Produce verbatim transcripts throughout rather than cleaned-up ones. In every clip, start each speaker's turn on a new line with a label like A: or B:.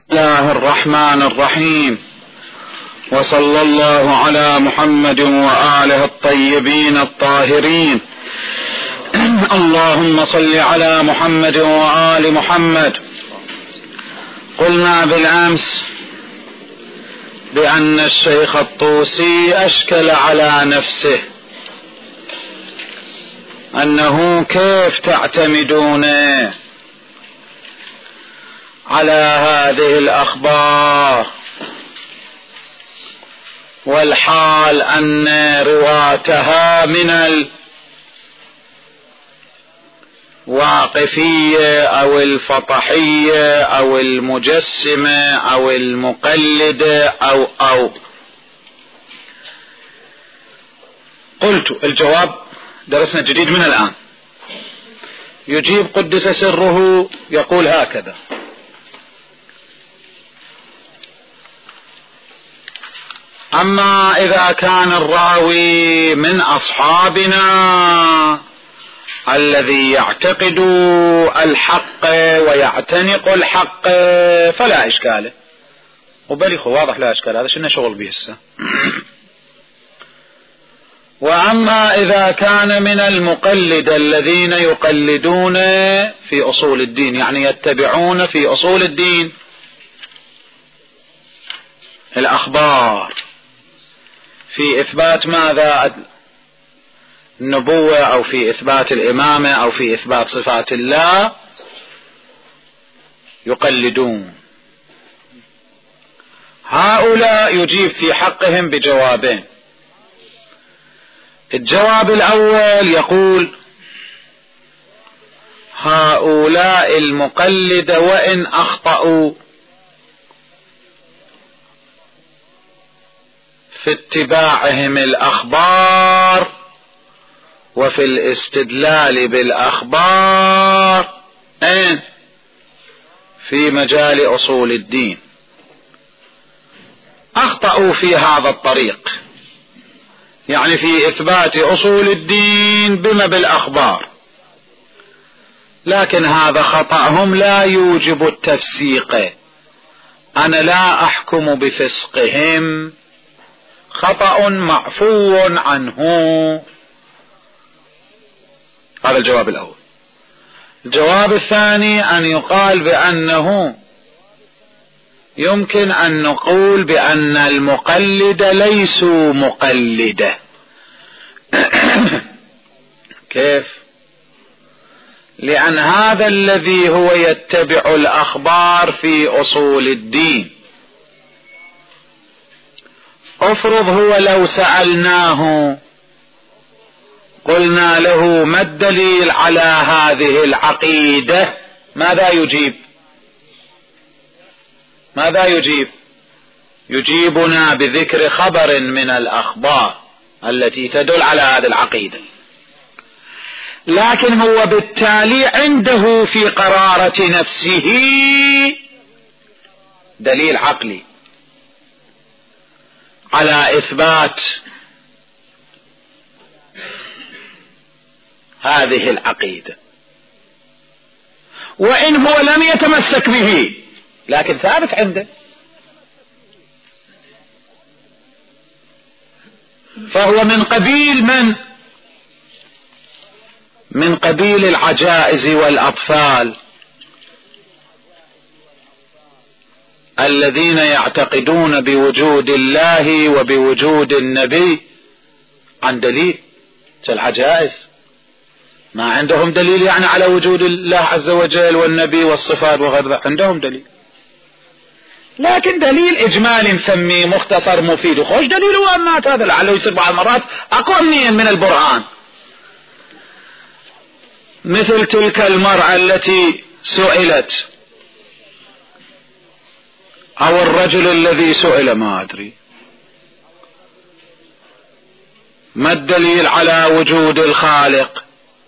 A: الله الرحمن الرحيم، وصلى الله على محمد وآله الطيبين الطاهرين. اللهم صل على محمد وآل محمد. قلنا بالأمس بأن الشيخ الطوسي أشكل على نفسه أنه كيف تعتمدون على هذه الأخبار والحال أن رواتها من الواقفية أو الفطحية أو المجسمة أو المقلدة أو أو قلت الجواب درسنا جديد من الآن. يجيب قدس سره يقول هكذا: أما إذا كان الراوي من أصحابنا الذي يعتقد الحق ويعتنق الحق فلا إشكال، وبليخ واضح لا إشكال، هذا شنو شغل به السا. وأما إذا كان من المقلد الذين يقلدون في أصول الدين، يعني يتبعون في أصول الدين الأخبار في إثبات ماذا؟ النبوة أو في إثبات الإمامة أو في إثبات صفات الله، يقلدون. هؤلاء يجيب في حقهم بجوابين. الجواب الأول يقول: هؤلاء المقلد وإن أخطأوا في اتباعهم الأخبار وفي الاستدلال بالأخبار أين؟ في مجال أصول الدين، أخطأوا في هذا الطريق، يعني في إثبات أصول الدين بما بالأخبار، لكن هذا خطأهم لا يوجب التفسيق. أنا لا أحكم بفسقهم، خطأ معفو عنه. هذا الجواب الأول. الجواب الثاني أن يقال بأنه يمكن أن نقول بأن المقلد ليسوا مقلدة. كيف؟ لأن هذا الذي هو يتبع الأخبار في أصول الدين، افرض هو لو سألناه قلنا له ما الدليل على هذه العقيدة، ماذا يجيب؟ ماذا يجيب؟ يجيبنا بذكر خبر من الأخبار التي تدل على هذه العقيدة، لكن هو بالتالي عنده في قرارة نفسه دليل عقلي على إثبات هذه العقيدة، وإن هو لم يتمسك به لكن ثابت عنده، فهو من قبيل من؟ من قبيل العجائز والأطفال الذين يعتقدون بوجود الله وبوجود النبي عن دليل. كالعجائز ما عندهم دليل يعني على وجود الله عز وجل والنبي والصفات وغير ذلك، عندهم دليل، لكن دليل إجمالي نسميه مختصر مفيد وخوش دليل وأمات، هذا لعله يصير بعض المرات أقوى من البرهان. مثل تلك المرأة التي سئلت أو الرجل الذي سئل ما أدري ما الدليل على وجود الخالق،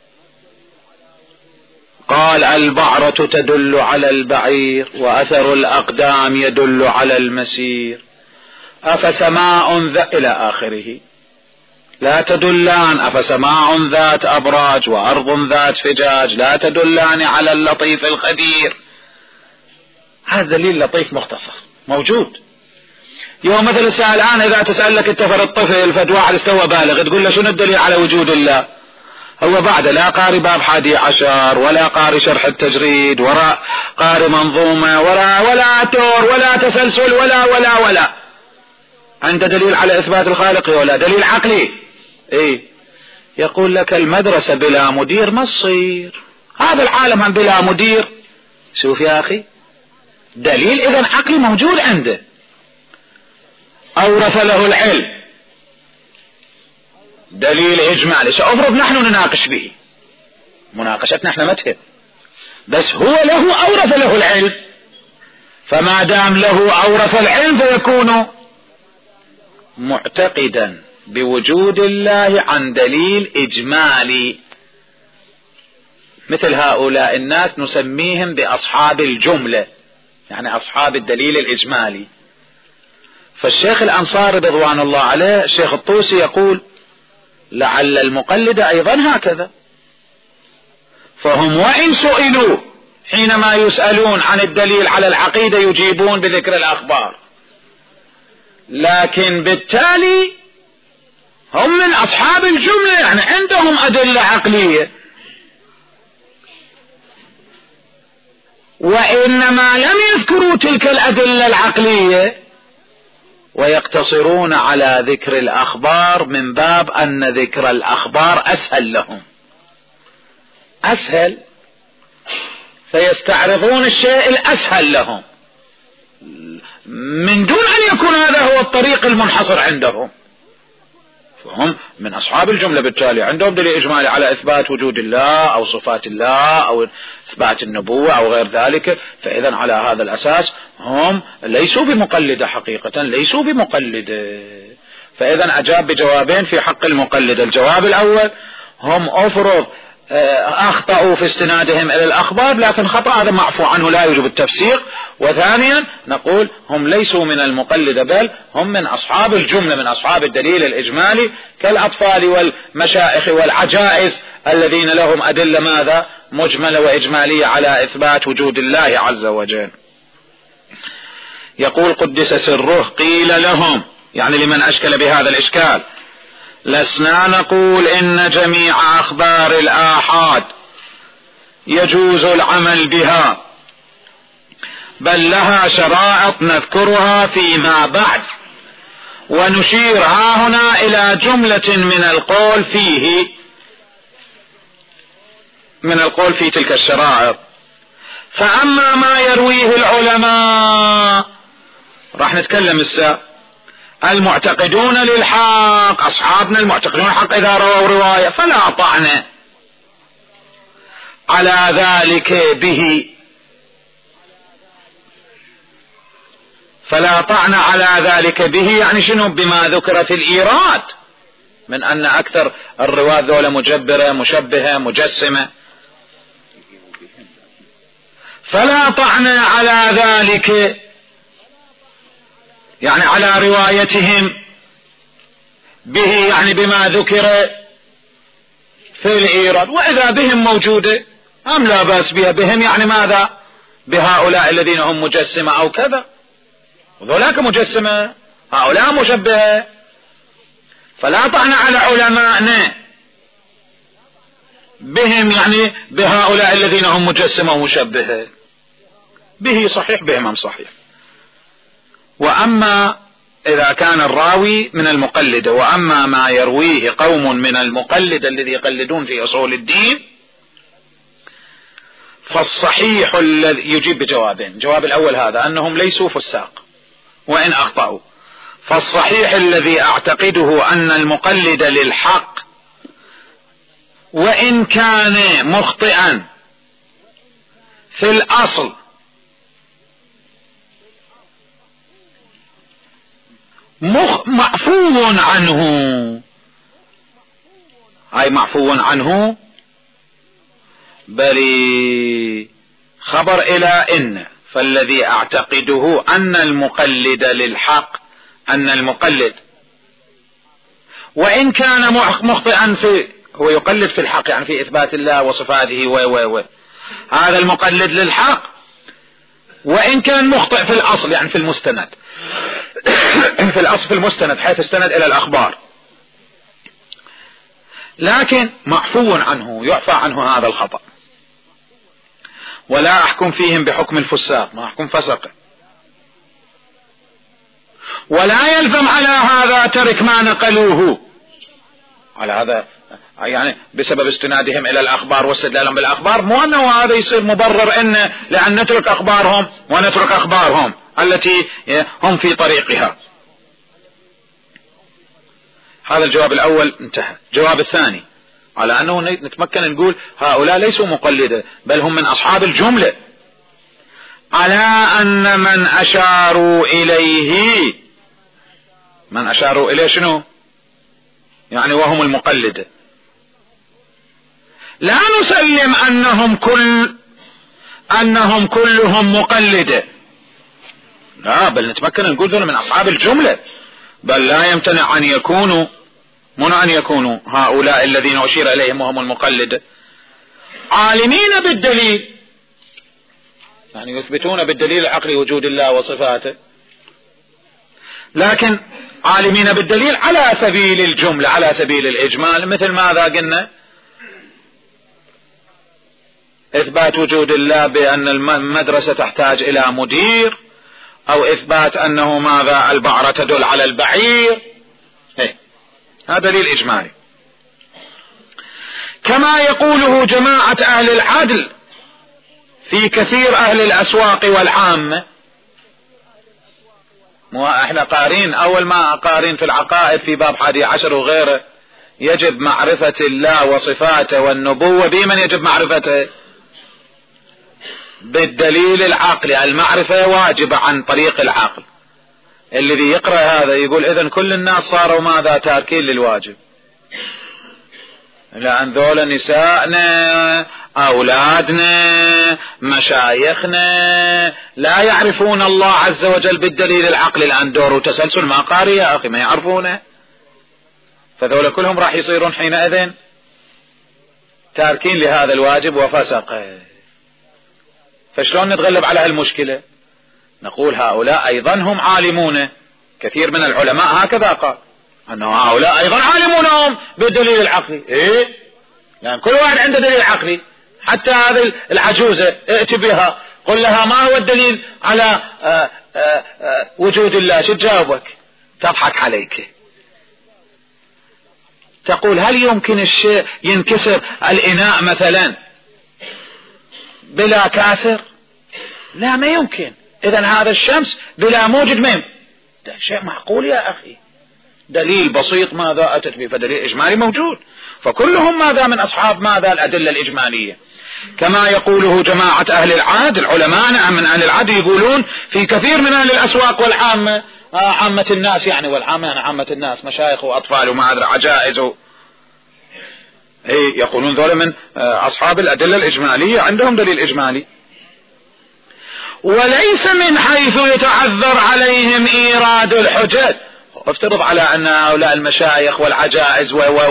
A: قال البعرة تدل على البعير وأثر الأقدام يدل على المسير، أفسماء ذا إلى آخره لا تدلان، أفسماء ذات أبراج وأرض ذات فجاج لا تدلان على اللطيف الخبير. هذا دليل لطيف مختصر موجود. يوم مثل الساعة الآن إذا تسأل لك التفر الطفل فد واحد استوى بالغ تقول له شنو الدليل على وجود الله؟ هو بعد لا قاري باب حادي عشر ولا قاري شرح التجريد ولا قاري منظومة ولا ولا تور ولا تسلسل ولا ولا ولا عنده دليل على إثبات الخالق ولا دليل عقلي. إيه يقول لك المدرسة بلا مدير ما تصير، هذا العالم هم بلا مدير. شوف يا أخي دليل إذن عقلي موجود عنده. أورث له العلم دليل إجمالي سأفرض نحن نناقش به، مناقشتنا احنا متهب، بس هو له أورث له العلم، فما دام له أورث العلم فيكون معتقدا بوجود الله عن دليل إجمالي. مثل هؤلاء الناس نسميهم بأصحاب الجملة، يعني أصحاب الدليل الإجمالي. فالشيخ الأنصاري رضوان الله عليه الشيخ الطوسي يقول لعل المقلد أيضا هكذا، فهم وإن سئلوا حينما يسألون عن الدليل على العقيدة يجيبون بذكر الأخبار، لكن بالتالي هم من أصحاب الجملة، يعني عندهم أدلة عقلية، وإنما لم يذكروا تلك الأدلة العقلية ويقتصرون على ذكر الأخبار من باب أن ذكر الأخبار أسهل لهم، أسهل، فيستعرضون الشيء الأسهل لهم من دون أن يكون هذا هو الطريق المنحصر عندهم. فهم من أصحاب الجملة، بالتالي عندهم دليل إجمالي على إثبات وجود الله أو صفات الله أو إثبات النبوة أو غير ذلك، فإذا على هذا الأساس هم ليسوا بمقلدة حقيقة، ليسوا بمقلدة. فإذا أجاب بجوابين في حق المقلد. الجواب الأول هم أفرض أخطأوا في استنادهم إلى الأخبار، لكن خطأ هذا معفو عنه لا يجب التفسيق. وثانيا نقول هم ليسوا من المقلدة بل هم من أصحاب الجملة، من أصحاب الدليل الإجمالي كالأطفال والمشائخ والعجائز الذين لهم أدلة ماذا مجملة وإجمالية على إثبات وجود الله عز وجل. يقول قدس سره قيل لهم، يعني لمن أشكل بهذا الإشكال، لسنا نقول إن جميع أخبار الآحاد يجوز العمل بها، بل لها شرائط نذكرها فيما بعد، ونشير ها هنا إلى جملة من القول فيه من القول في تلك الشرائط. فأما ما يرويه العلماء، راح نتكلم السا المعتقدون للحق، أصحابنا المعتقدون الحق إذا رووا رواية فلا طعن على ذلك به، فلا طعن على ذلك به يعني شنو؟ بما ذكر في الإيراد من أن أكثر الرواة ذولا مجبرة مشبهة مجسمة، فلا طعن على ذلك يعني على روايتهم به، يعني بما ذكر في الإيراد. وإذا بهم موجودة أم لا بأس بها، بهم يعني ماذا؟ بهؤلاء الذين هم مجسمة أو كذا، وذولاك مجسمة هؤلاء مشبهة، فلا طعن على علمائنا بهم يعني بهؤلاء الذين هم مجسمة ومشبهة، به صحيح بهم هم صحيح. وأما إذا كان الراوي من المقلد، وأما ما يرويه قوم من المقلد الذي يقلدون في أصول الدين، فالصحيح الذي يجيب بجوابين. الجواب الأول هذا أنهم ليسوا فساق وإن أخطأوا، فالصحيح الذي أعتقده أن المقلد للحق وإن كان مخطئا في الأصل معفو عنه، أي معفو عنه بل خبر إلى إن، فالذي أعتقده أن المقلد للحق، أن المقلد وإن كان مخطئا في، هو يقلد في الحق يعني في إثبات الله وصفاته و و و هذا المقلد للحق وإن كان مخطئ في الأصل يعني في المستند في الأصل في المستند حيث استند إلى الأخبار، لكن معفو عنه، يعفى عنه هذا الخطأ. ولا أحكم فيهم بحكم الفساق، ما أحكم فسق. ولا يلزم على هذا ترك ما نقلوه، على هذا يعني بسبب استنادهم إلى الأخبار واستدلالهم بالأخبار، مو أنه هذا يصير مبرر إن لأن نترك أخبارهم ونترك أخبارهم التي هم في طريقها. هذا الجواب الأول انتهى. الجواب الثاني على أنه نتمكن نقول هؤلاء ليسوا مقلدة بل هم من أصحاب الجملة، على أن من أشاروا إليه، من أشاروا إليه شنو يعني وهم المقلدة، لا نسلم أنهم كل أنهم كلهم مقلدة، لا، بل نتمكن نقول ذولا من أصحاب الجملة، بل لا يمتنع أن يكونوا من أن يكونوا هؤلاء الذين أشير إليهم وهم المقلدة عالمين بالدليل، يعني يثبتون بالدليل العقلي وجود الله وصفاته، لكن عالمين بالدليل على سبيل الجملة، على سبيل الإجمال. مثل ماذا قلنا؟ إثبات وجود الله بأن المدرسة تحتاج إلى مدير، أو إثبات أنه ماذا البعرة تدل على البعير، إيه؟ هذا دليل إجمالي. كما يقوله جماعة أهل العدل في كثير أهل الأسواق والعامة. مو احنا قارين أول ما قارين في العقائد في باب حادي عشر وغيره، يجب معرفة الله وصفاته والنبوة بمن يجب معرفته؟ بالدليل العقلي. المعرفة واجبة عن طريق العقل. الذي يقرأ هذا يقول إذن كل الناس صاروا ماذا تاركين للواجب، لأن ذولا نسائنا أولادنا مشايخنا لا يعرفون الله عز وجل بالدليل العقلي، لأن دور تسلسل ما قاري يا أخي ما يعرفونه، فذولا كلهم راح يصيرون حينئذ تاركين لهذا الواجب وفسق. فشلون نتغلب على هالمشكلة؟ نقول هؤلاء أيضا هم عالمون، كثير من العلماء هكذا قال أنه هؤلاء أيضا عالمونهم بالدليل العقلي. إيه؟ يعني كل واحد عنده دليل عقلي، حتى هذه العجوزة ائت بها قل لها ما هو الدليل على آآ آآ وجود الله، شو تجاوبك؟ تضحك عليك، تقول هل يمكن الشيء ينكسر الإناء مثلا بلا كاسر؟ لا ما يمكن. إذن هذا الشمس بلا موجد ما يمكن. ده شيء معقول يا أخي، دليل بسيط ماذا أتت به، فدليل إجمالي موجود، فكلهم ماذا من أصحاب ماذا الأدلة الإجمالية. كما يقوله جماعة أهل العادل، علماء من أهل العادل يقولون في كثير من أهل الأسواق والعامة، آه عامة الناس يعني، والعامة يعني عامة الناس مشايخ وأطفال وما أدري عجائز، إيه يقولون ذولا من آه أصحاب الأدلة الإجمالية، عندهم دليل إجمالي. وليس من حيث يتعذر عليهم إيراد الحجج. افترض على أن هؤلاء المشايخ والعجائز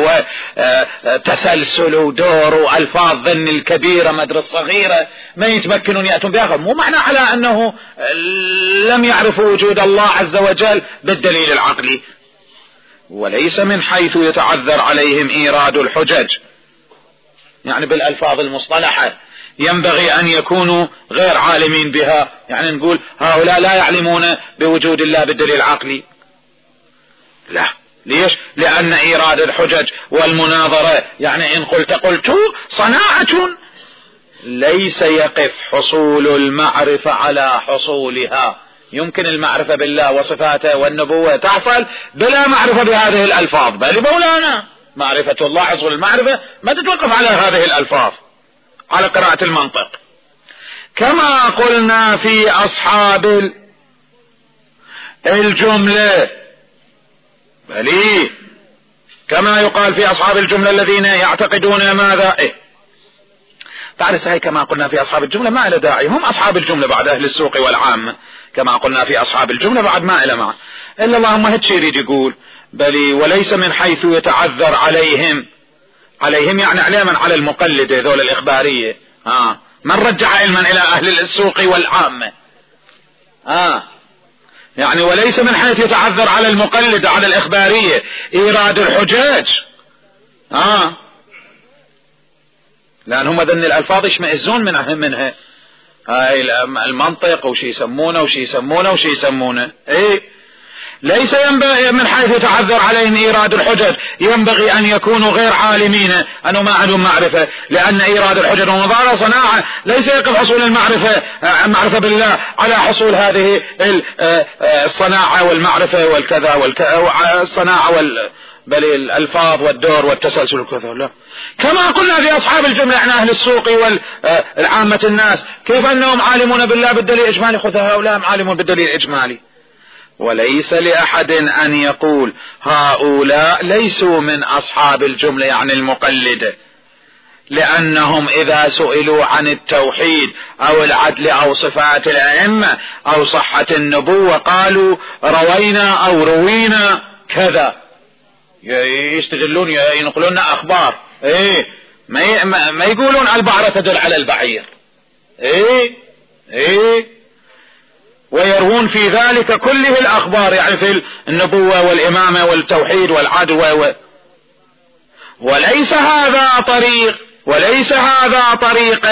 A: وتسلسل ودور وألفاظ ظن الكبيرة مدر الصغيرة ما يتمكنون يأتون بها، مو معنى على أنه لم يعرفوا وجود الله عز وجل بالدليل العقلي. وليس من حيث يتعذر عليهم إيراد الحجج، يعني بالألفاظ المصطلحة ينبغي أن يكونوا غير عالمين بها، يعني نقول هؤلاء لا يعلمون بوجود الله بالدليل العقلي، لا. ليش؟ لأن إيراد الحجج والمناظرة يعني إن قلت قلت صناعة، ليس يقف حصول المعرفة على حصولها. يمكن المعرفة بالله وصفاته والنبوة تحصل بلا معرفة بهذه الألفاظ، بل مولانا معرفة الله حصول المعرفة ما تتوقف على هذه الألفاظ، على قراءة المنطق. كما قلنا في أصحاب الجملة، بلي كما يقال في أصحاب الجملة الذين يعتقدون ماذا؟ إيه تعرف هي كما قلنا في أصحاب الجملة ما إلى داعي، هم أصحاب الجملة بعد أهل السوق والعامة، كما قلنا في أصحاب الجملة بعد ما إلى معه إلا اللهم هيك يريد يقول بلي وليس من حيث يتعذر عليهم، عليهم يعني علما على المقلد ذول الإخبارية، آه من رجع علما إلى أهل السوق والعامة، آه يعني وليس من حيث يتعذر على المقلد على الإخبارية إيراد الحجاج، آه لأنهم ذن الألفاظ يشمئزون منها منها هاي المنطق وشي يسمونه وشي يسمونه وشي يسمونه. إيه ليس ينبغي من حيث يتعذر عليهم إيراد الحجج، ينبغي أن يكونوا غير عالمين، أنه ما عندهم معرفة، لأن إيراد الحجج ومظاهر صناعة ليس يقف حصول المعرفة معرفة بالله على حصول هذه الصناعة والمعرفة والكذا والصناعة وال بل الألفاظ والدور والتسلسل والكذا. لا كما قلنا في أصحاب الجملة احنا أهل السوق والعامة الناس كيف أنهم عالمون بالله بالدليل الإجمالي، خذ هؤلاء عالمون بالدليل الإجمالي. وليس لأحد أن يقول هؤلاء ليسوا من أصحاب الجملة يعني المقلدة، لأنهم إذا سئلوا عن التوحيد أو العدل أو صفات الأئمة أو صحة النبوة قالوا روينا أو روينا كذا، يستدلون ينقلون أخبار. إيه ما, ما يقولون البعرة تدل على البعير. إيه إيه ويروون في ذلك كله الأخبار يعني في النبوة والإمامة والتوحيد والعدل و... وليس هذا طريق وليس هذا طريق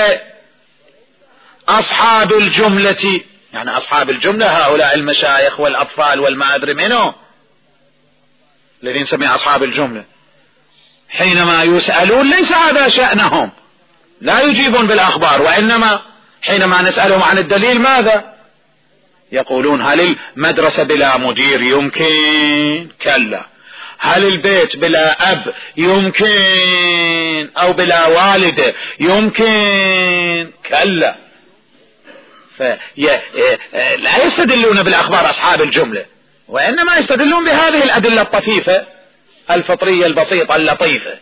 A: أصحاب الجملة، يعني أصحاب الجملة هؤلاء المشايخ والأطفال والما أدري منه الذين نسميه أصحاب الجملة، حينما يسألون ليس هذا شأنهم، لا يجيبون بالأخبار، وإنما حينما نسألهم عن الدليل ماذا يقولون؟ هل المدرسة بلا مدير يمكن؟ كلا. هل البيت بلا أب يمكن؟ أو بلا والدة يمكن؟ كلا. فلا يستدلون بالأخبار أصحاب الجملة، وإنما يستدلون بهذه الأدلة الطفيفة الفطرية البسيطة اللطيفة.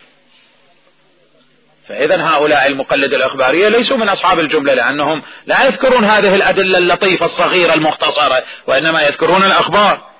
A: فإذا هؤلاء المقلد الأخبارية ليسوا من أصحاب الجملة، لأنهم لا يذكرون هذه الأدلة اللطيفة الصغيرة المختصرة، وإنما يذكرون الأخبار.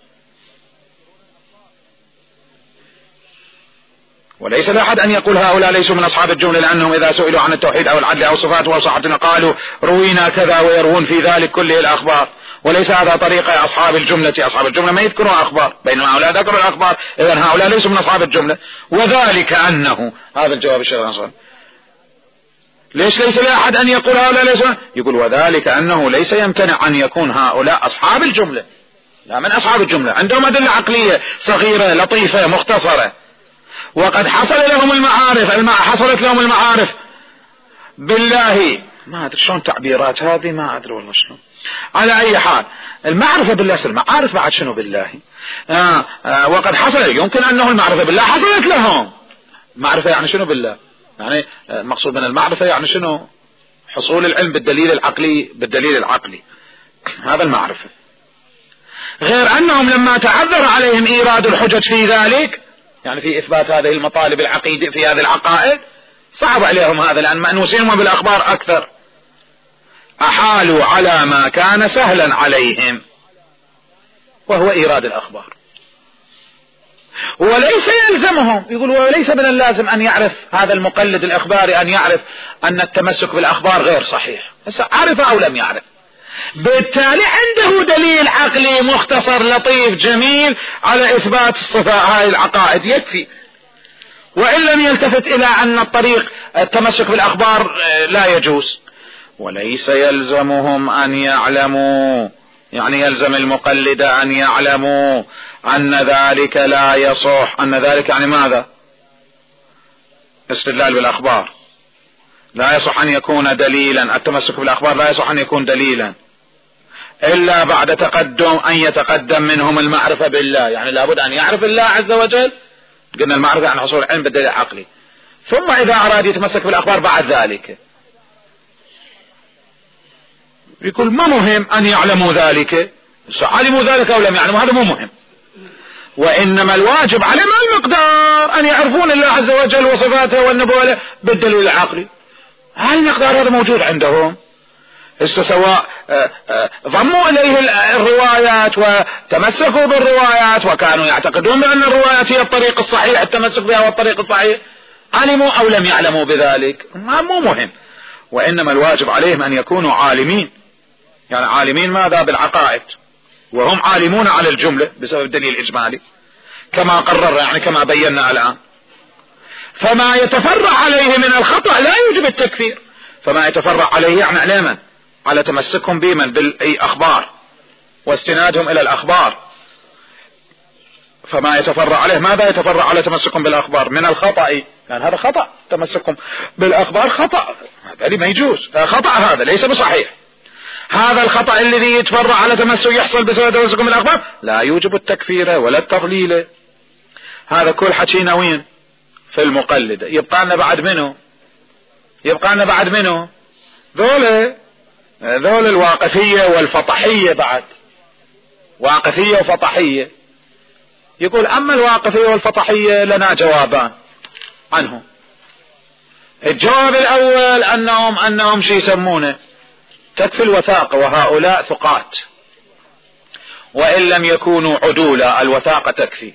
A: وليس لأحد أن يقول هؤلاء ليسوا من أصحاب الجملة، لأنهم إذا سئلوا عن التوحيد أو العدل أو صفاته أو صحتنا قالوا روينا كذا، ويروون في ذلك كله الأخبار. وليس هذا طريقة أصحاب الجملة، أصحاب الجملة ما يذكرون أخبار، بينما هؤلاء ذكروا الأخبار. إذن هؤلاء ليسوا من أصحاب الجملة. وذلك أنه هذا الجواب الشيخ الأنصاري. ليش ليس لأحد أن يقول هؤلاء ليسوا؟ يقول وذلك أنه ليس يمتنع أن يكون هؤلاء أصحاب الجملة، لا من أصحاب الجملة، عندهم أدلة عقلية صغيرة لطيفة مختصرة، وقد حصل لهم المعارف المع... حصلت لهم المعارف بالله. ما أدري شلون تعبيرات هذه، ما أدري والله شلون. على أي حال المعرفة بالله سلم، عارف بعد شنو بالله. آه آه وقد حصل، يمكن أنه المعرفة بالله حصلت لهم. معرفة يعني شنو بالله؟ يعني المقصود من المعرفة يعني شنو؟ حصول العلم بالدليل العقلي، بالدليل العقلي، هذا المعرفة. غير أنهم لما تعذر عليهم إيراد الحجج في ذلك، يعني في إثبات هذه المطالب العقيدة في هذه العقائد، صعب عليهم هذا، لأن مأنوسين بالأخبار أكثر، أحالوا على ما كان سهلا عليهم وهو إيراد الأخبار. وليس يلزمهم، يقول وليس من اللازم أن يعرف هذا المقلد الأخباري أن يعرف أن التمسك بالأخبار غير صحيح، بس عرف أو لم يعرف، بالتالي عنده دليل عقلي مختصر لطيف جميل على إثبات الصفات هاي العقائد يكفي، وإن لم يلتفت إلى أن الطريق التمسك بالأخبار لا يجوز. وليس يلزمهم أن يعلموا، يعني يلزم المقلد أن يعلموا أن ذلك لا يصح. أن ذلك يعني ماذا؟ استدلال بالأخبار لا يصح أن يكون دليلا، التمسك بالأخبار لا يصح أن يكون دليلا إلا بعد تقدم أن يتقدم منهم المعرفة بالله، يعني لابد أن يعرف الله عز وجل، قلنا المعرفة عن حصول العلم بالدليل العقلي، ثم إذا أراد يتمسك بالأخبار بعد ذلك. يقول ما مهم أن يعلموا ذلك، علموا ذلك أو لم يعلموا هذا مو مهم، وإنما الواجب عليهم المقدار أن يعرفون الله عز وجل وصفاته والنبوة بالدليل العقلي. هاي المقدار هذا موجود عندهم، سواء ضموا إليه الروايات وتمسكوا بالروايات وكانوا يعتقدون بأن الروايات هي الطريق الصحيح، التمسك بها والطريق الصحيح، علموا أو لم يعلموا بذلك مو مهم، وإنما الواجب عليهم أن يكونوا عالمين يعني عالمين ماذا؟ بالعقائد، وهم عالمون على الجملة بسبب الدليل الإجمالي كما قرر، يعني كما بينا الآن. فما يتفرع عليه من الخطأ لا يوجب التكفير، فما يتفرع عليه يعني على من؟ على تمسكهم بمن؟ بالأخبار واستنادهم إلى الأخبار. فما يتفرع عليه ماذا؟ يتفرع على تمسكهم بالأخبار من الخطأ، يعني هذا خطأ، تمسكهم بالأخبار خطأ، هذا ما يجوز، خطأ هذا ليس بصحيح. هذا الخطأ الذي يتفرع على تمسك يحصل بسبب تمسكهم بالأخبار لا يوجب التكفير ولا التضليل. هذا كل حكينا وين؟ في المقلد. يبقى لنا بعد منه؟ يبقى لنا بعد منه ذول ذول الواقفية والفطحية، بعد واقفية وفطحية. يقول أما الواقفية والفطحية لنا جوابان عنه. الجواب الأول أنهم أنهم شي يسمونه تكفي الوثاقة، وهؤلاء ثقات وإن لم يكونوا عدولا الوثاقة تكفي.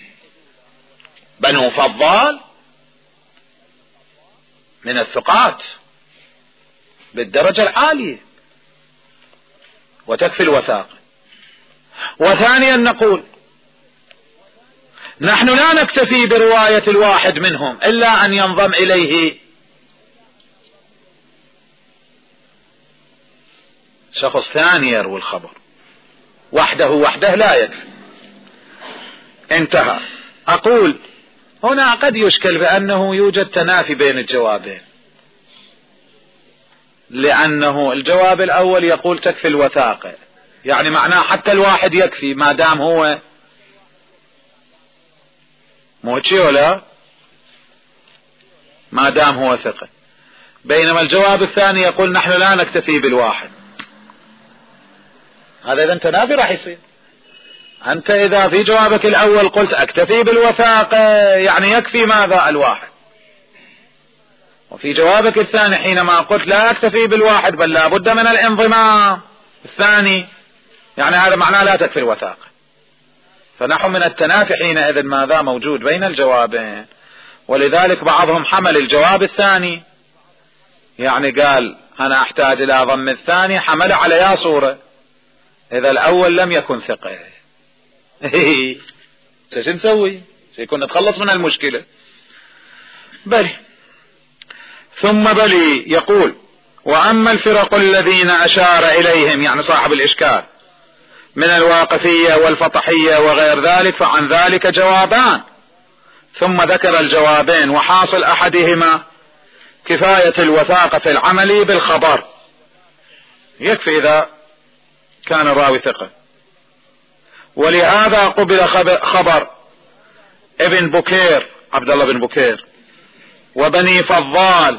A: بنو فضال من الثقات بالدرجة العالية وتكفي الوثاقة. وثانيا نقول نحن لا نكتفي برواية الواحد منهم إلا أن ينضم إليه شخص ثاني يروي الخبر، وحده وحده لا يكفي. انتهى. أقول هنا قد يشكل بأنه يوجد تنافي بين الجوابين، لأنه الجواب الأول يقول تكفي الوثاقة، يعني معناه حتى الواحد يكفي ما دام هو موتشي ولا ما دام هو ثقة. بينما الجواب الثاني يقول نحن لا نكتفي بالواحد. هذا إذا تنافي راح يصير. أنت إذا في جوابك الأول قلت أكتفي بالوثاقة يعني يكفي ماذا؟ الواحد. وفي جوابك الثاني حينما قلت لا أكتفي بالواحد بل لا بد من الانضمام الثاني، يعني هذا معناه لا تكفي الوثاقة. فنحن من التنافي حينئذ ماذا موجود بين الجوابين. ولذلك بعضهم حمل الجواب الثاني، يعني قال أنا أحتاج إلى ضم الثاني، حمل على يا صورة إذا الأول لم يكن ثقة. شو نسوي؟ سيكون نتخلص من المشكلة. بلي. ثم بلي يقول وأما الفرق الذين أشار إليهم، يعني صاحب الإشكال، من الواقفية والفطحية وغير ذلك، فعن ذلك جوابان. ثم ذكر الجوابين، وحاصل أحدهما كفاية الوثاقة في العمل بالخبر، يكفي إذا كان الراوي ثقة. ولهذا قبل خبر ابن بكير عبد الله بن بكير وبني فضال،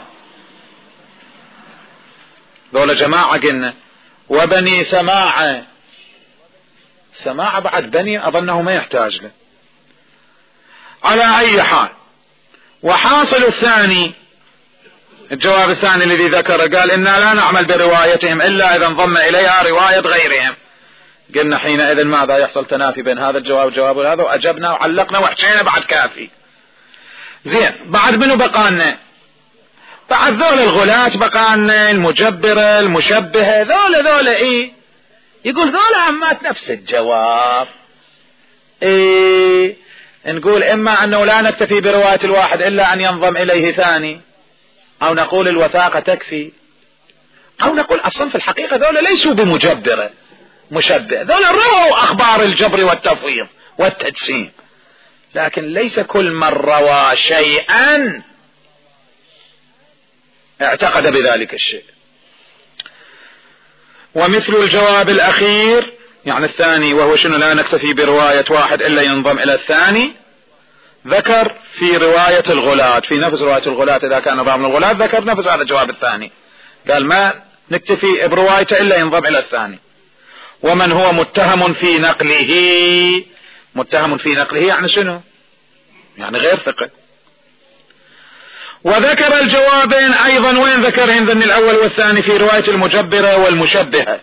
A: دول جماعة قلنا، وبني سماعة. سماعة بعد بني أظنه ما يحتاج له. على أي حال، وحاصل الثاني الجواب الثاني الذي ذكر قال إنا لا نعمل بروايتهم إلا إذا انضم إليها رواية غيرهم. قلنا حينئذ ماذا يحصل؟ تنافي بين هذا الجواب والجواب هذا، وأجبنا وعلقنا وحشينا بعد كافي. زين، بعد منه بقانا؟ بعد ذول الغلاة بقانا المجبرة المشبهة، ذول ذول ايه؟ يقول ذول عمات نفس الجواب. ايه نقول اما انه لا نكتفي برواية الواحد الا ان ينضم اليه ثاني، او نقول الوثاقة تكفي، او نقول اصلا في الحقيقة ذول ليسوا بمجبرة مشبه، ذول رووا اخبار الجبر والتفويض والتجسيم، لكن ليس كل من روى شيئا اعتقد بذلك الشيء. ومثل الجواب الاخير يعني الثاني، وهو شنو؟ لا نكتفي برواية واحد الا ينضم الى الثاني، ذكر في رواية الغلاة، في نفس رواية الغلاة اذا كان ضامن الغلاة ذكر نفس هذا الجواب الثاني، قال ما نكتفي بروايته الا ينضم الى الثاني. ومن هو متهم في نقله، متهم في نقله يعني شنو؟ يعني غير ثقة. وذكر الجوابين ايضا، وين ذكرهم؟ ذن الاول والثاني في رواية المجبرة والمشبهة،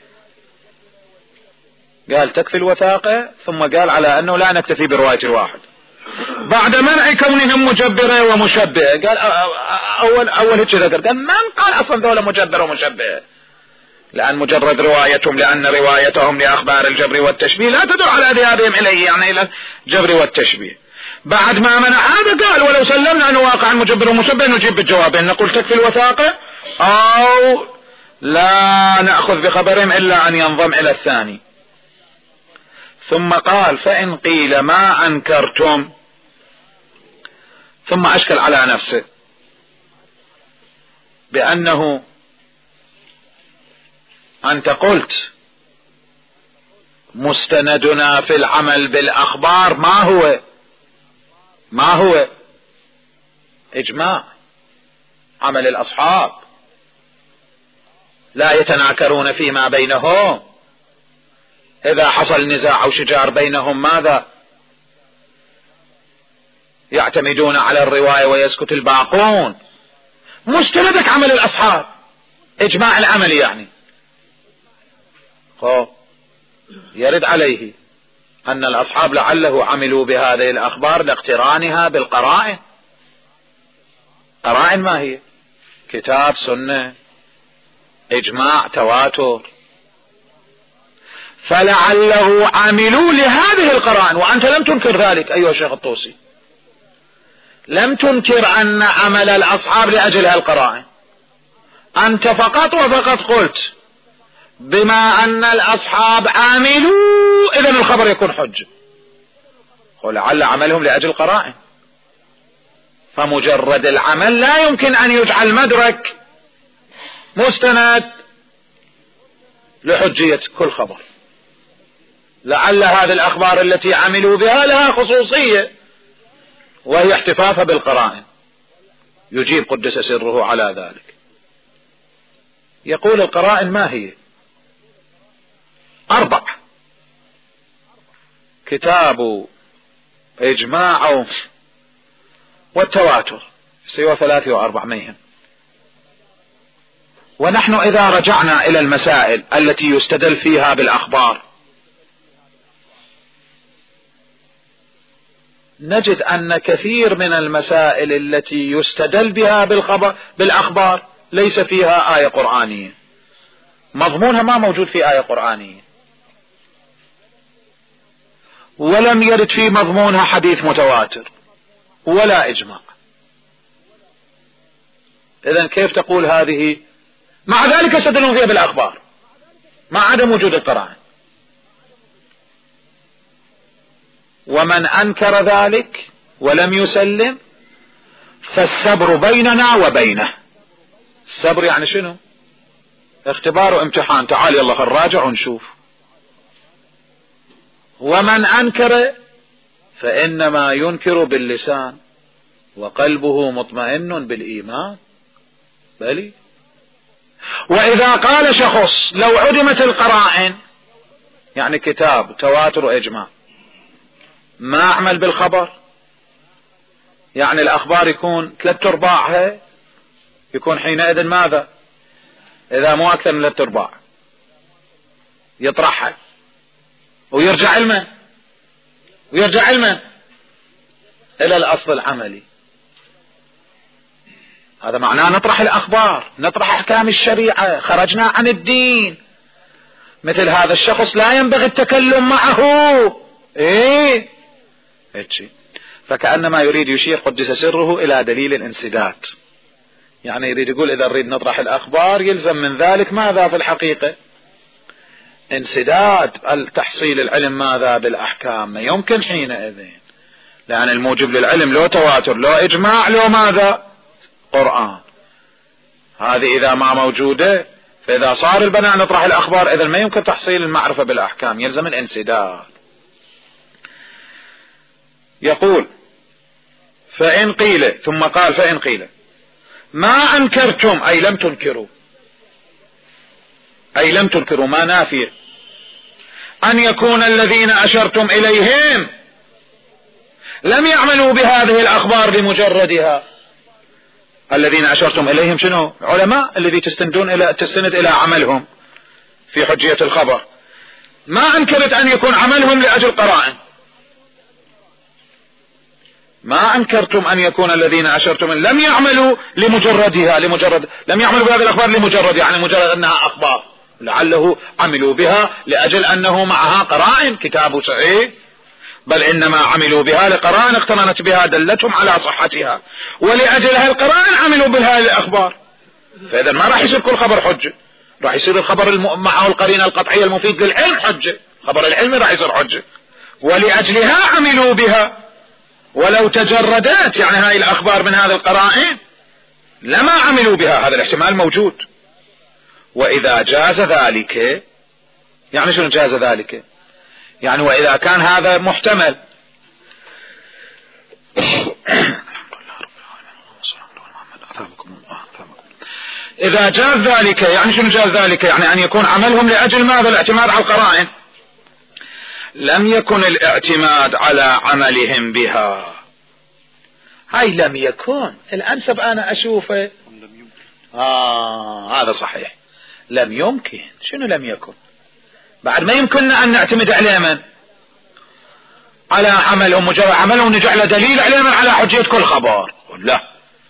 A: قال تكفي الوثاقة، ثم قال على انه لا نكتفي برواية الواحد بعد منع كونهم مجبرة ومشبهة. قال اول اول هيك ذكر، قال من قال اصلا ذولا مجبرة ومشبهة؟ لأن مجرد روايتهم لأن روايتهم لأخبار الجبر والتشبيه لا تدل على ذهابهم إليه يعني إلى الجبر والتشبيه. بعد ما منع هذا قال ولو سلمنا أنه واقع مجبر ومشبه نجيب بالجوابين، نقول تكفي الوثاقة أو لا نأخذ بخبرهم إلا أن ينضم إلى الثاني. ثم قال فإن قيل ما أنكرتم، ثم أشكل على نفسه بأنه أنت قلت مستندنا في العمل بالأخبار ما هو ما هو إجماع عمل الأصحاب لا يتناكرون فيما بينهم، إذا حصل نزاع أو شجار بينهم ماذا يعتمدون على الرواية ويسكت الباقون. مستندك عمل الأصحاب إجماع العمل يعني خو يرد عليه أن الأصحاب لعله عملوا بهذه الأخبار لاقترانها بالقرائن. قرائن ما هي؟ كتاب سنة إجماع تواتر، فلعله عملوا لهذه القرائن. وأنت لم تنكر ذلك أيها الشيخ الطوسي، لم تنكر أن عمل الأصحاب لأجل القرائن، أنت فقط وفقط قلت بما أن الأصحاب عاملوا إذن الخبر يكون حجة، ولعل عملهم لأجل قرائن. فمجرد العمل لا يمكن أن يجعل مدرك مستند لحجية كل خبر. لعل هذه الأخبار التي عملوا بها لها خصوصية وهي احتفافها بالقرائن. يجيب قدس سره على ذلك، يقول القرائن ما هي؟ أربع: كتاب إجماع والتواتر، سوى ثلاثة وأربع ميهم. ونحن إذا رجعنا إلى المسائل التي يستدل فيها بالأخبار نجد أن كثير من المسائل التي يستدل بها بالخبر بالأخبار ليس فيها آية قرآنية، مضمونها ما موجود في آية قرآنية، ولم يرد في مضمونها حديث متواتر ولا إجماع. إذن كيف تقول هذه؟ مع ذلك يستدلون فيها بالأخبار مع عدم وجود القرائن. ومن أنكر ذلك ولم يسلم فالصبر بيننا وبينه. الصبر يعني شنو؟ اختبار وامتحان، تعال يلا خل نراجع ونشوف. ومن أنكر فإنما ينكر باللسان وقلبه مطمئن بالإيمان. بلي. وإذا قال شخص لو عدمت القرائن يعني كتاب تواتر وإجماع ما أعمل بالخبر، يعني الأخبار يكون ثلاث أرباعها يكون حينئذ ماذا؟ إذا مو أكثر من ثلاث أرباع يطرحها ويرجع علما ويرجع علما إلى الأصل العملي. هذا معناه نطرح الأخبار، نطرح أحكام الشريعة، خرجنا عن الدين. مثل هذا الشخص لا ينبغي التكلم معه. إيه هيك. فكأنما يريد يشير قدس سره إلى دليل الانسداد، يعني يريد يقول إذا نريد نطرح الأخبار يلزم من ذلك ماذا في الحقيقة؟ انسداد التحصيل العلم ماذا بالأحكام. ما يمكن حينئذ، لأن الموجب للعلم لو تواتر لو إجماع لو ماذا؟ قرآن. هذه إذا ما موجودة، فإذا صار البناء نطرح الأخبار إذا ما يمكن تحصيل المعرفة بالأحكام، يلزم الانسداد. يقول فإن قيل، ثم قال فإن قيل ما أنكرتم أي لم تنكروا، أي لم تنكروا ما نافية، أن يكون الذين أشرتم إليهم لم يعملوا بهذه الأخبار لمجردها. الذين أشرتم إليهم شنو؟ علماء الذي تستندون إلى تستند إلى عملهم في حجية الخبر. ما أنكرت أن يكون عملهم لأجل قرائن، ما أنكرتم أن يكون الذين أشرتم لم يعملوا لمجردها، لمجرد لم يعملوا بهذه الأخبار لمجرد يعني مجرد أنها أخبار لعله عملوا بها لأجل أنه معها قرائن كتاب صحيح، بل إنما عملوا بها لقرائن اقترنت بها دلتهم على صحتها، ولأجل هالقرائن عملوا بها الأخبار. فإذا ما راح يصير كل خبر حجة، راح يصير الخبر الم... معه القرينة القطعية المفيد للعلم حجة، خبر العلم راح يصير حجة، ولأجلها عملوا بها. ولو تجردت يعني هاي الأخبار من هذه القرائن لما عملوا بها، هذا الاحتمال موجود. وإذا جاز ذلك، يعني شنو جاز ذلك؟ يعني وإذا كان هذا محتمل إذا جاز ذلك، يعني شنو جاز ذلك؟ يعني أن يكون عملهم لأجل ماذا؟ الاعتماد على القرائن. لم يكن الاعتماد على عملهم بها، هاي لم يكن، الأنسب أنا أشوفه آه هذا صحيح، لم يمكن. شنو لم يكن؟ بعد ما يمكننا أن نعتمد عليه من؟ على عملهم، مجرد عملهم نجعل دليل عليه من على حجية كل خبر؟ لا،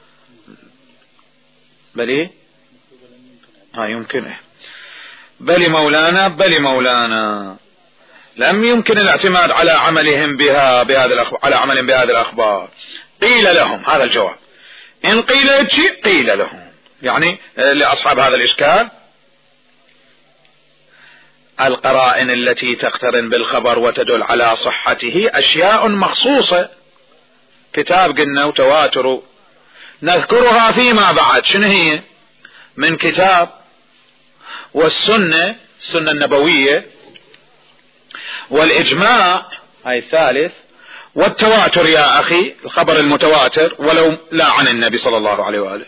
A: بل إيه؟ ها يمكن بل مولانا بل مولانا لم يمكن الاعتماد على عملهم بها بهذه الأخبار، على عملهم بهذه الأخبار. قيل لهم، هذا الجواب، إن قيل شيء قيل لهم، يعني لأصحاب هذا الإشكال القرائن التي تقترن بالخبر وتدل على صحته أشياء مخصوصة، كتاب قلنا وتواتر، نذكرها فيما بعد. شنو هي؟ من كتاب والسنة، السنة النبوية، والإجماع هاي الثالث، والتواتر يا أخي، الخبر المتواتر ولو لا عن النبي صلى الله عليه وآله.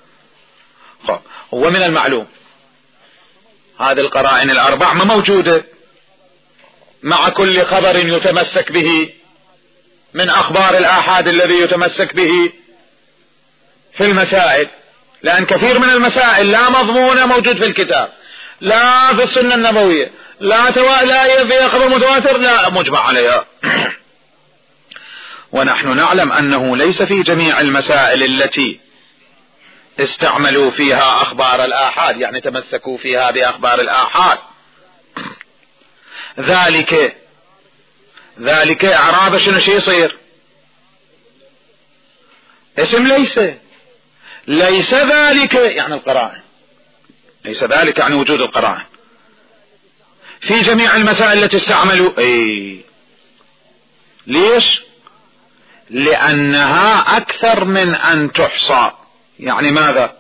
A: هو من المعلوم هذه القرائن الأربع ما موجودة مع كل خبر يتمسك به من أخبار الآحاد الذي يتمسك به في المسائل، لأن كثير من المسائل لا مضمونة موجود في الكتاب، لا في السنة النبوية، لا توا... لا في خبر متواتر، لا مجمع عليها. ونحن نعلم أنه ليس في جميع المسائل التي استعملوا فيها أخبار الآحاد، يعني تمسكوا فيها بأخبار الآحاد، ذلك ذلك إعراب شنو شي يصير؟ اسم ليس. ليس ذلك يعني القرائن، ليس ذلك يعني وجود القرائن في جميع المسائل التي استعملوا. اي ليش؟ لأنها أكثر من أن تحصى. يعني ماذا؟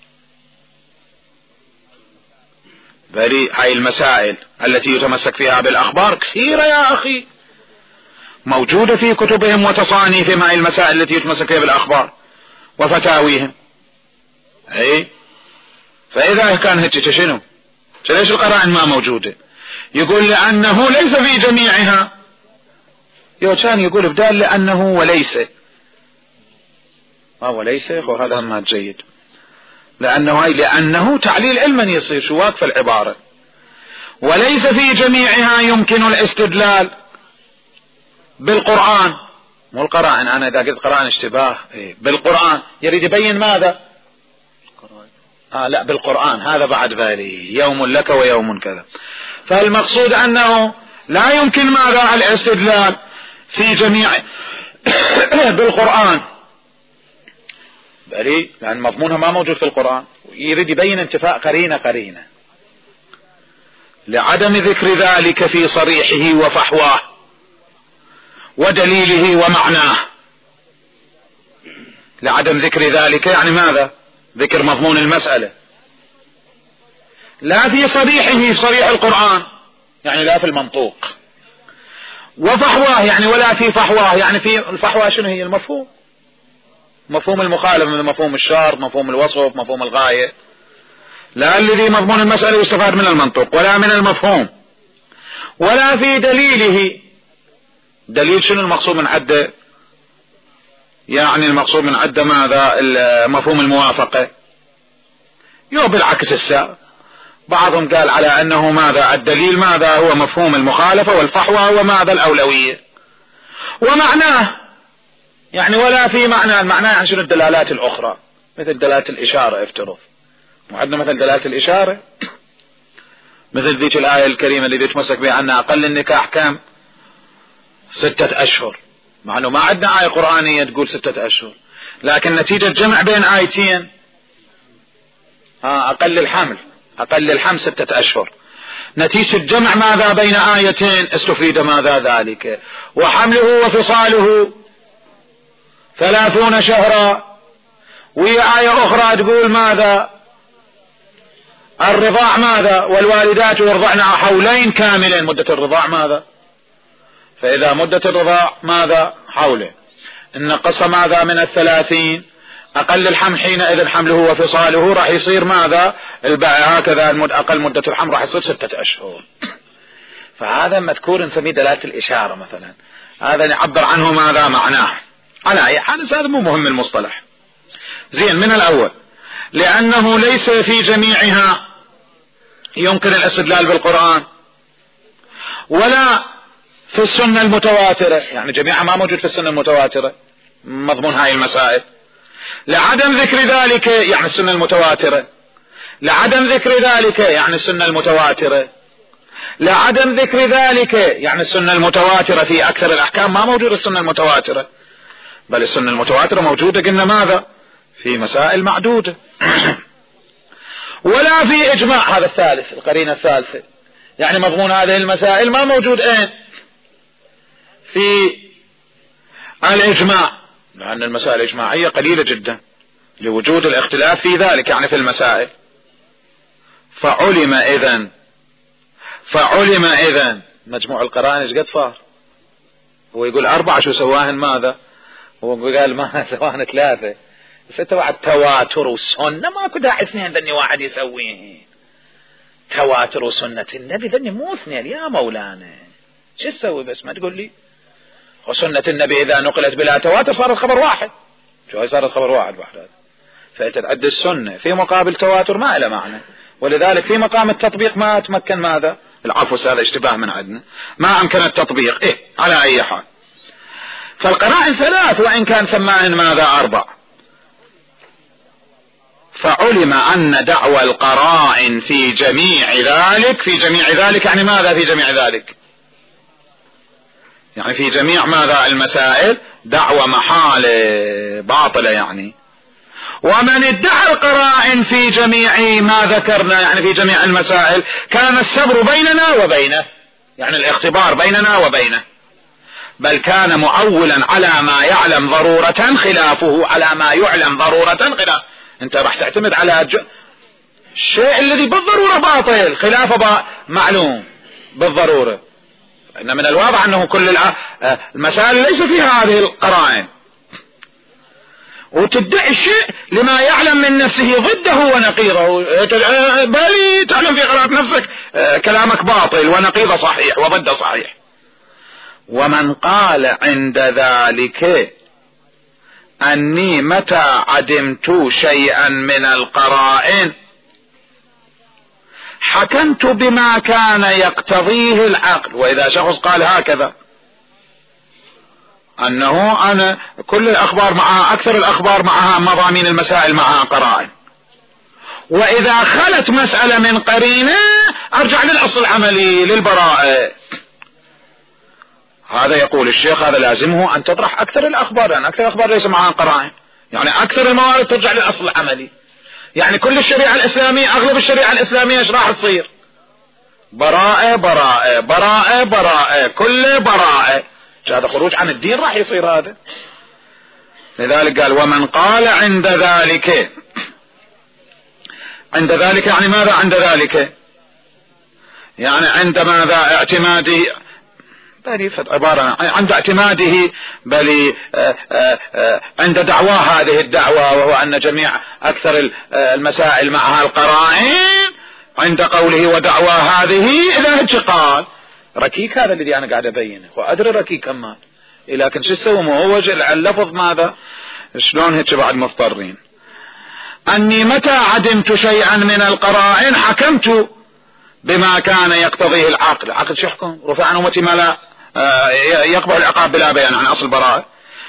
A: بل هاي المسائل التي يتمسك فيها بالأخبار كثيرة يا أخي، موجودة في كتبهم وتصانيفهم، هاي المسائل التي يتمسك فيها بالأخبار وفتاويهم. اي فإذا كان هيك شنو؟ ليش القرائن ما موجودة؟ يقول لأنه ليس في جميعها، يو كان يقول بدال لأنه وليس، اه وليس وهذا ما جيد، لأنه هاي لأنه تعليل علما يصير شو واقف العبارة. وليس في جميعها يمكن الاستدلال بالقرآن، مو القرائن، أنا إذا قلت قرائن اشتباه، إيه بالقرآن يريد يبين ماذا؟ آه لا بالقرآن، هذا بعد بالي يوم لك ويوم كذا. فالمقصود أنه لا يمكن ماذا؟ الاستدلال في جميع بالقرآن، بلي لأن مضمونها ما موجود في القرآن، يريد يبين انتفاء قرينة قرينة لعدم ذكر ذلك في صريحه وفحواه ودليله ومعناه. لعدم ذكر ذلك يعني ماذا؟ ذكر مضمون المسألة لا في صريحه، في صريح القرآن يعني لا في المنطوق، وفحواه يعني ولا في فحواه، يعني في الفحواه شنو هي؟ المفهوم، مفهوم المخالف من مفهوم الشرط، مفهوم الوصف، مفهوم الغاية، لا الذي مضمون المسألة يستفاد من المنطوق ولا من المفهوم، ولا في دليله. دليل شنو المقصود من عده؟ يعني المقصود من عده ماذا؟ مفهوم الموافقة. يو بالعكس السا بعضهم قال على أنه ماذا؟ الدليل ماذا؟ هو مفهوم المخالفة والفحوى وماذا؟ الأولوية. ومعناه يعني ولا في معنى، المعنى يعني شنو؟ الدلالات الأخرى، مثل دلالة الإشارة افترض، وعندنا مثل دلالة الإشارة مثل ذيك الآية الكريمة اللي يتمسك بها أن أقل النكاح كم؟ ستة أشهر، مع أنه ما عندنا آية قرآنية تقول ستة أشهر، لكن نتيجة جمع بين آيتين أقل الحمل أقل الحمل ستة أشهر، نتيجة الجمع ماذا بين آيتين استفيد ماذا ذلك، وحمله وفصاله ثلاثون شهرا، وهي آية أخرى تقول ماذا؟ الرضاع ماذا؟ والوالدات يرضعن حولين كاملين، مدة الرضاع ماذا؟ فإذا مدة الرضاع ماذا؟ حولين، النقص ماذا من الثلاثين، أقل الحمل حينئذ حمله وفصاله راح يصير ماذا؟ هكذا أقل مدة الحمل راح يصير ستة أشهر. فهذا مذكور نسميه دلالة الإشارة مثلا، هذا نعبر عنه ماذا معناه. على أي حال هذا مو مهم المصطلح. زين، من الأول لأنه ليس في جميعها يمكن الاستدلال بالقرآن ولا في السنة المتواترة، يعني جميعها ما موجود في السنة المتواترة مضمون هاي المسائل، لعدم ذكر ذلك يعني السنة المتواترة، لعدم ذكر ذلك يعني السنة المتواترة، لعدم ذكر ذلك يعني السنة المتواترة في أكثر الأحكام ما موجود السنة المتواترة، بل السنة المتواترة موجودة قلنا ماذا؟ في مسائل معدودة. ولا في إجماع، هذا الثالث القرينة الثالثة، يعني مضمون هذه المسائل ما موجود اين؟ في الإجماع، لأن المسائل الإجماعية قليلة جدا لوجود الاختلاف في ذلك يعني في المسائل. فعلم إذن فعلم إذن مجموع القرائن ايش قد صار؟ هو يقول أربعة، شو سواهن ماذا؟ هو قال ما سواهن ثلاثة، ستة التواتر والسنة ماكو داعي اثنين ذني واحد يسويه، تواتر وسنة النبي ذني مو اثنين يا مولانا، شو تسوي بس ما تقول لي؟ وسنة النبي إذا نقلت بلا تواتر صارت خبر واحد، شو هي صارت خبر واحد بعد هذا، فتتعد السنة في مقابل تواتر ما له معنى، ولذلك في مقام التطبيق ما تمكن ماذا؟ العفو، هذا اشتباه من عندنا، ما أمكن التطبيق. إيه على أي حال، فالقرائن ثلاث وإن كان سماهن ماذا؟ أربع. فعلم أن دعوى القرائن في جميع ذلك، في جميع ذلك يعني ماذا؟ في جميع ذلك يعني في جميع ماذا؟ المسائل دعوى محالة باطلة يعني. ومن ادعى القرائن في جميع ما ذكرنا يعني في جميع المسائل كان الصبر بيننا وبينه، يعني الاختبار بيننا وبينه، بل كان مؤولا على ما يعلم ضرورة خلافه على ما يعلم ضرورة خلاف. انت راح تعتمد على الشيء الذي بالضرورة باطل خلافه با... معلوم بالضرورة، إن من الواضح أنه كل المسائل ليس فيها هذه القرائن، وتدعي الشيء لما يعلم من نفسه ضده ونقيضه، بل تعلم في قراءة نفسك كلامك باطل ونقيضه صحيح وضده صحيح. ومن قال عند ذلك أني متى عدمت شيئا من القرائن حكمت بما كان يقتضيه العقل. وإذا شخص قال هكذا أنه أنا كل الأخبار معها، أكثر الأخبار معها مضامين المسائل معها قرائن، وإذا خلت مسألة من قرينة أرجع للأصل العملي للبراءة، هذا يقول الشيخ هذا لازمه أن تطرح أكثر الأخبار، لأن أكثر الأخبار ليس معها قرائن، يعني أكثر الموارد ترجع للأصل العملي. يعني كل الشريعة الإسلامية، أغلب الشريعة الإسلامية ايش راح تصير؟ براءة براءة براءة براءة كل براءة، هذا خروج عن الدين راح يصير هذا. لذلك قال ومن قال عند ذلك، عند ذلك يعني ماذا؟ عند ذلك يعني عند ماذا؟ اعتماده، بل عبارة عند اعتماده، بل عند دعواه هذه الدعوة، وهو أن جميع أكثر المسائل معها القرائن، عند قوله ودعوى هذه إذا هج قال ركيك، هذا الذي أنا قاعد أبينه وأدري ركيك كمان، لكن شو السوى هو اللفظ ماذا؟ شلون هيك بعد مضطرين. أني متى عدمت شيئا من القرائن حكمت بما كان يقتضيه العقل. عقل شو يحكم؟ رفع عن أمتي ما لا يقبل العقاب بلا بيان عن أصل براءة،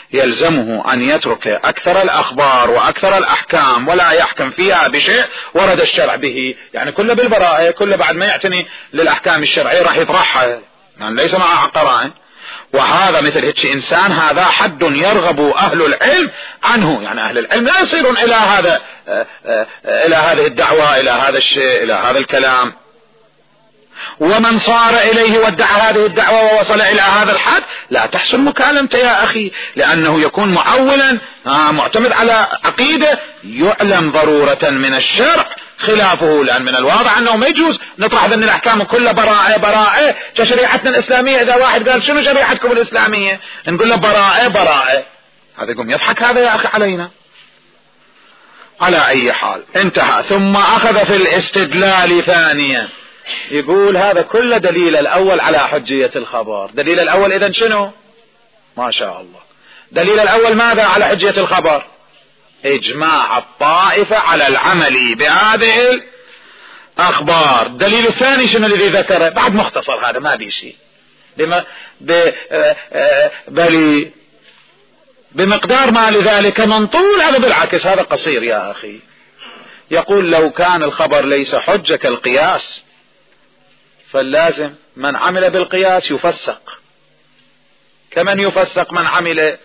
A: يلزمه أن يترك أكثر الأخبار وأكثر الأحكام ولا يحكم فيها بشيء ورد الشرع به، يعني كله بالبراءة، كله بعد ما يعتني للأحكام الشرعية راح يطرحها، يعني ليس معها قرائن. وهذا مثل هيك إنسان هذا حد يرغب أهل العلم عنه، يعني أهل العلم لا يصيرون إلى هذا إلى هذه الدعوة، إلى هذا الشيء، إلى هذا الكلام. ومن صار إليه وادعى هذه الدعوة ووصل إلى هذا الحد لا تحسن مكالمته يا أخي، لأنه يكون معولا معتمد على عقيدة يعلم ضرورة من الشرع خلافه، لأن من الواضح أنه ما يجوز نطرح ذن الأحكام كلها براءة براءة كشريعتنا الإسلامية. إذا واحد قال شنو شريعتكم الإسلامية نقول له براءة براءة، هذا يقوم يضحك هذا يا أخي علينا. على أي حال انتهى. ثم أخذ في الاستدلال ثانيا، يقول هذا كل دليل الأول على حجية الخبر. دليل الأول إذن شنو؟ ما شاء الله. دليل الأول ماذا على حجية الخبر؟ إجماع الطائفة على العمل بهذه الأخبار. الدليل الثاني شنو الذي ذكره؟ بعد مختصر، هذا ما بي شيء بما ب... بل بمقدار ما لذلك من طول، هذا بالعكس هذا قصير يا أخي. يقول لو كان الخبر ليس حجة كالقياس فاللازم من عمل بالقياس يفسق، كمن يفسق من عمل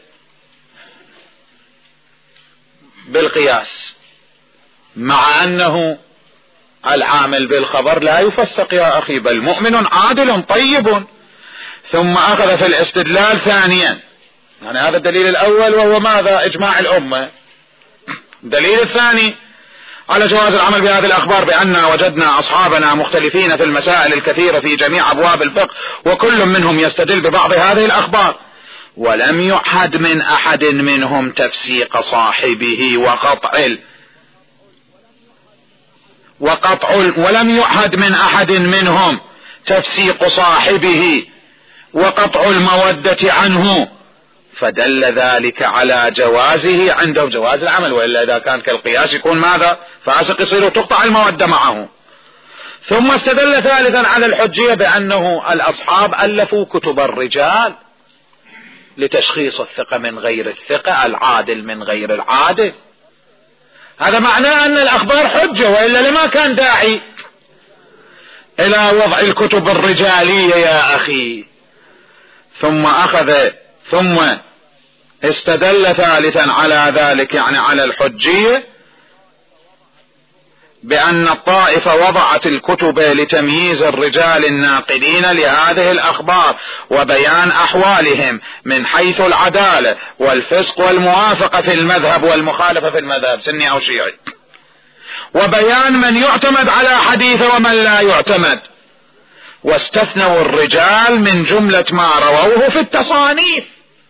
A: بالقياس، مع أنه العامل بالخبر لا يفسق يا أخي، بل مؤمن عادل طيب. ثم أخذ في الاستدلال ثانيا، يعني هذا الدليل الأول وهو ماذا؟ إجماع الأمة. الدليل الثاني على جواز العمل بهذه الأخبار بأننا وجدنا أصحابنا مختلفين في المسائل الكثيرة في جميع أبواب الفقه، وكل منهم يستدل ببعض هذه الأخبار، ولم يعهد من أحد منهم تفسيق صاحبه وقطع ال... وقطع ال... ولم يعهد من أحد منهم تفسيق صاحبه وقطع المودة عنه، فدل ذلك على جوازه عنده جواز العمل، وإلا إذا كان كالقياس يكون ماذا؟ فاسق يصير تقطع المودة معه. ثم استدل ثالثا على الحجية بأنه الأصحاب ألفوا كتب الرجال لتشخيص الثقة من غير الثقة، العادل من غير العادل. هذا معناه أن الأخبار حجة، وإلا لما كان داعي إلى وضع الكتب الرجالية يا أخي. ثم أخذ ثم استدل ثالثا على ذلك، يعني على الحجية، بأن الطائفة وضعت الكتب لتمييز الرجال الناقلين لهذه الأخبار وبيان أحوالهم من حيث العدالة والفسق والموافقة في المذهب والمخالفة في المذهب سني أو شيعي، وبيان من يعتمد على حديثه ومن لا يعتمد. واستثنوا الرجال من جملة ما رووه في التصانيف.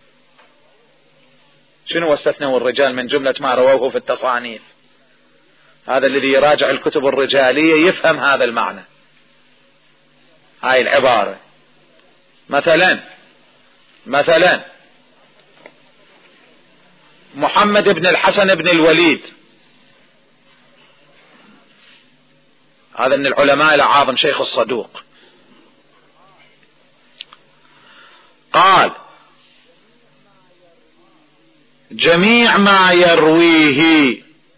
A: شنو واستثنوا الرجال من جملة ما رووه في التصانيف؟ هذا الذي يراجع الكتب الرجالية يفهم هذا المعنى، هاي العبارة. مثلا مثلا محمد بن الحسن بن الوليد، هذا من العلماء الأعاظم شيخ الصدوق، قال جميع ما يرويه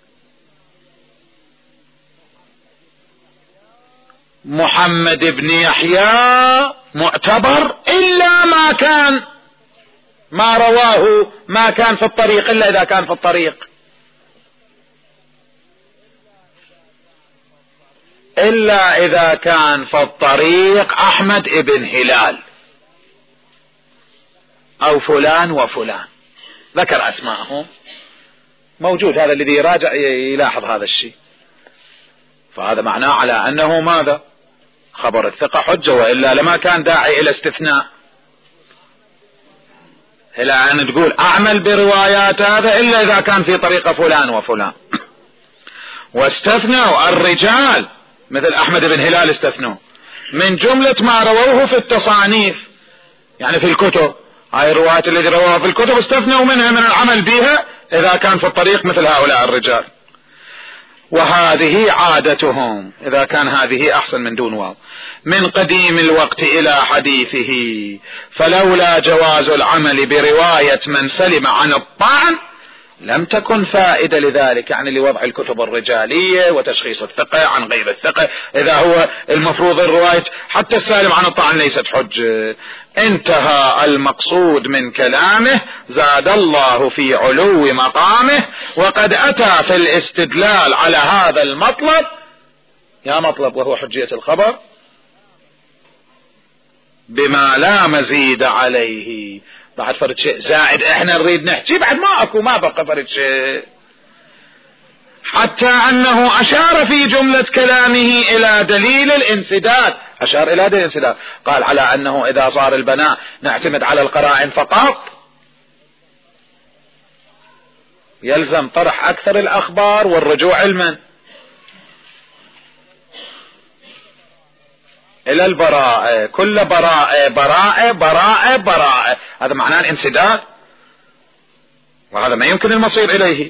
A: محمد بن يحيى معتبر إلا ما كان ما رواه ما كان في الطريق، إلا إذا كان في الطريق، إلا إذا كان في الطريق أحمد بن هلال أو فلان وفلان، ذكر أسماءهم موجود، هذا الذي يراجع يلاحظ هذا الشيء. فهذا معناه على أنه ماذا؟ خبر الثقة حجة، وإلا لما كان داعي إلى استثناء، إلى أن تقول أعمل بروايات هذا إلا إذا كان في طريقة فلان وفلان. واستثنوا الرجال مثل أحمد بن هلال، استثنوا من جملة ما رووه في التصانيف، يعني في الكتب، هاي الروايات التي رووها في الكتب استثنوا منها من العمل بها إذا كان في الطريق مثل هؤلاء الرجال. وهذه عادتهم، إذا كان هذه أحسن من دون واو، من قديم الوقت إلى حديثه، فلولا جواز العمل برواية من سلم عن الطعن لم تكن فائدة لذلك، يعني لوضع الكتب الرجالية وتشخيص الثقة عن غير الثقة، إذا هو المفروض الرواية حتى السالم عن الطعن ليست حجة. انتهى المقصود من كلامه، زاد الله في علو مقامه، وقد أتى في الاستدلال على هذا المطلب، يا مطلب وهو حجية الخبر، بما لا مزيد عليه. بعد فرد شيء زائد احنا نريد نحكي، بعد ما اكو، ما بقى فرد شيء. حتى انه اشار في جملة كلامه الى دليل الانسداد، اشار الى دليل الانسداد، قال على انه اذا صار البناء نعتمد على القرائن فقط، يلزم طرح اكثر الاخبار والرجوع علما الى البراءة، كل براءة براءة براءة براءة، هذا معناه الانسداد، وهذا ما يمكن المصير اليه،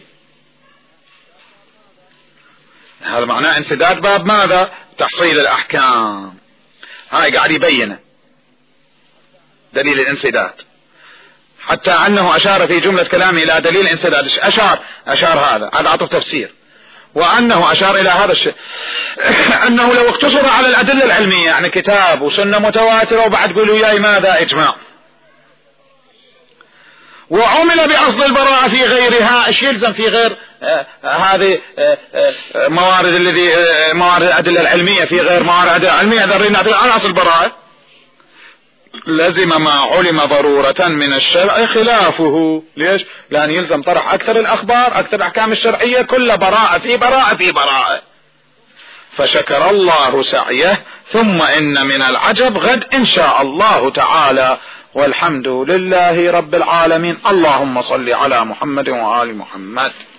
A: هذا معناه انسداد باب ماذا؟ تحصيل الاحكام. هاي قاعد يبين دليل الانسداد، حتى انه اشار في جملة كلامه الى دليل الانسداد، اشار اشار هذا هذا عطف تفسير، وانه اشار الى هذا الشيء انه لو اقتصر على الادلة العلمية، يعني كتاب وسنة متواترة وبعد قولوا ياي ماذا اجماع، وعمل بأصل البراءة في غيرها، ايش يلزم في غير آه هذه آه آه موارد الذي آه موارد الأدلة العلمية في غير موارد الأدلة العلمية، إذا ردنا على أصل البراءة لزم ما علم ضرورة من الشرع خلافه. ليش؟ لأن يلزم طرح أكثر الأخبار، أكثر الأحكام الشرعية، كل براءة في براءة في براءة. فشكر الله سعيه، ثم إن من العجب غد إن شاء الله تعالى، والحمد لله رب العالمين. اللهم صل على محمد وآل محمد.